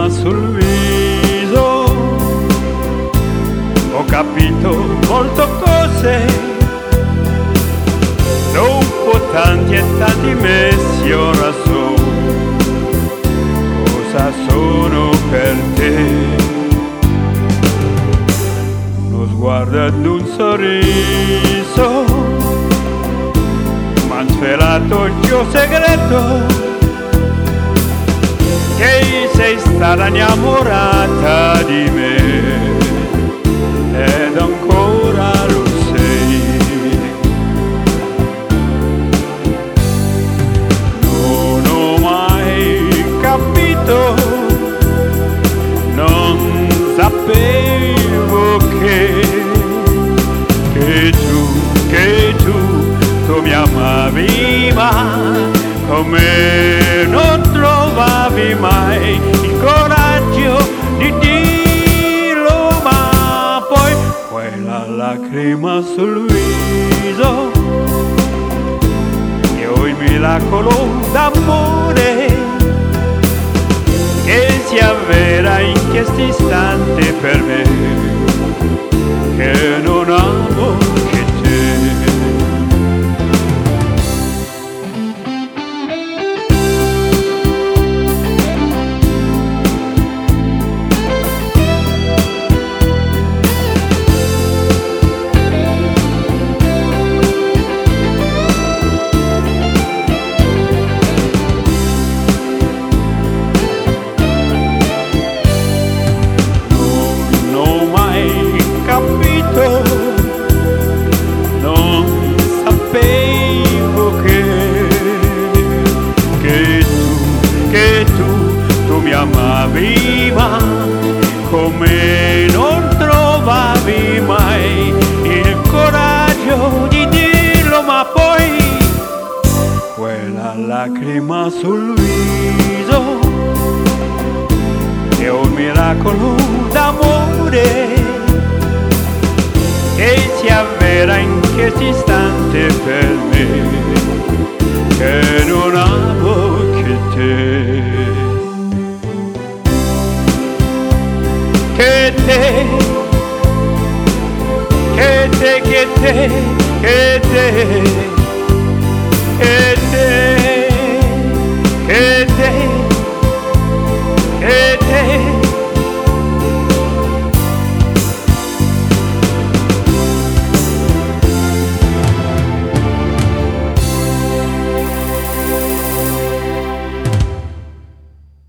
lacrima sul viso, ho capito molte cose. Dopo tanti e tanti mesi ora so cosa sono per te. Uno sguardo ed un sorriso m'han svelato il tuo segreto, che sei stata innamorata di me ed ancora lo sei. Non ho mai capito, non sapevo che tu mi amavi, ma come non trovavi mai il coraggio di dirlo, ma poi quella lacrima sul viso e ho il miracolo d'amore che si avvera in questo istante per me, che non amo che te. Amavi, ma come non trovavi mai il coraggio di dirlo, ma poi quella lacrima sul viso è un miracolo d'amore che si avvera in questo istante per me, che non amo che te. Che te, che te, che te, che te, che te, che te.